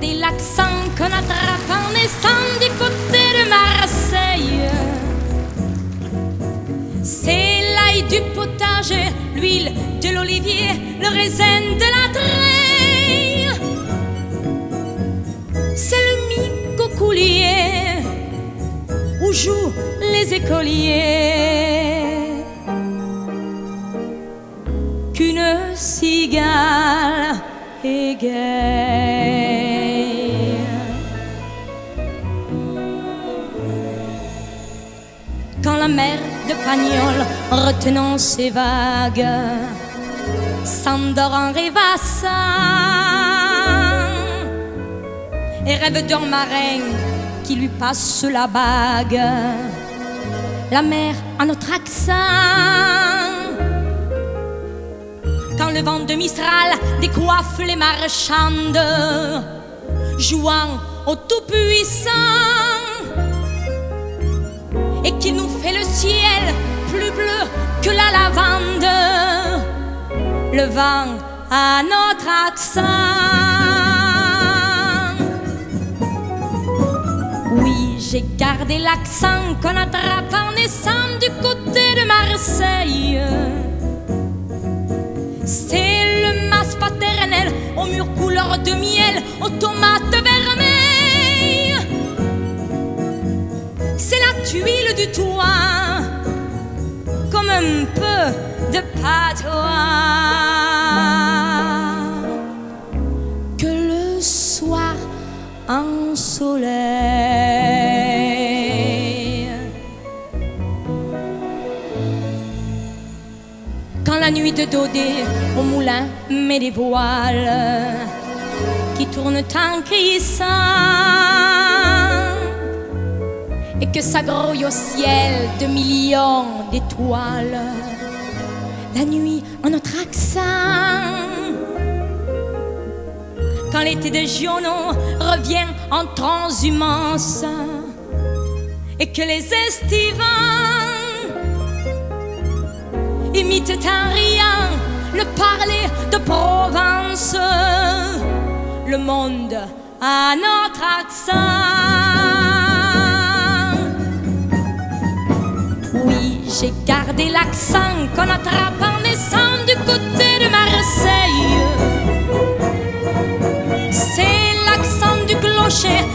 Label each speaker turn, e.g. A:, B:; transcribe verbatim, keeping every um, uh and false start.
A: gardé l'accent qu'on attrape en naissant du côté de Marseille. C'est l'ail du potager, l'huile de l'olivier, le raisin de la treille. C'est le micocoulier où jouent les écoliers. Qu'une cigale égaye. Quand la mer de Pagnol, retenant ses vagues, s'endort en rêvassant et rêve d'un marin qui lui passe la bague. La mer a notre accent. Quand le vent de Mistral décoiffe les marchandes, jouant au Tout-Puissant, et qu'il nous fait le ciel plus bleu que la lavande, le vent a notre accent. Oui, j'ai gardé l'accent qu'on attrape en naissant du côté de Marseille. C'est le mas paternel aux murs couleur de miel, aux tomates vermeilles. C'est la tuile du toit, comme un peu de patois, que le soir ensoleille. Quand la nuit de Dodé au moulin met des voiles qui tournent en crissant, et que ça grouille au ciel de millions d'étoiles, la nuit en notre accent. Quand l'été de Giono revient en transhumance, et que les estivants imitent en riant le parler de Provence, le monde a notre accent. Oui, j'ai gardé l'accent qu'on attrape en naissant du côté de Marseille. C'est l'accent du clocher